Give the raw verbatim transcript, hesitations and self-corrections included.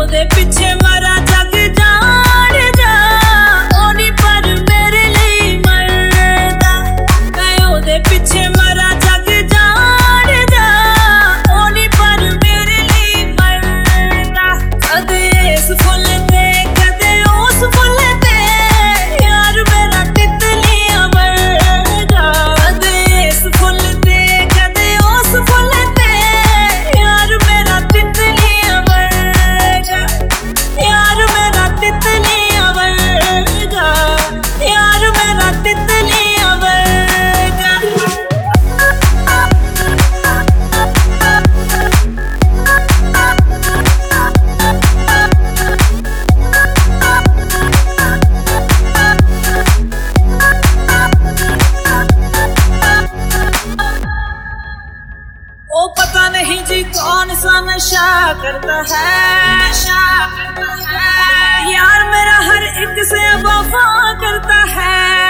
ओदे पिछे मरा जग जान जा ओ नी पर मेरे लिए मरदा मैं ओदे पिछे मरा जग जान जा ओ नी पर मेरे लिए मरदा कदे इस फुल ते कदे उस फुल ते यार मेरा तितलियां मरदा कदे इस फुल ते कदे उस फुल ते यार मेरा तितलियां मरदा यार मेरा तितलियां मरदा यार मेरा तितलियां मरदा ओ पता नहीं जी कौन सा नशा करता है नशा करता है यार मेरा हर एक से वफा करता है।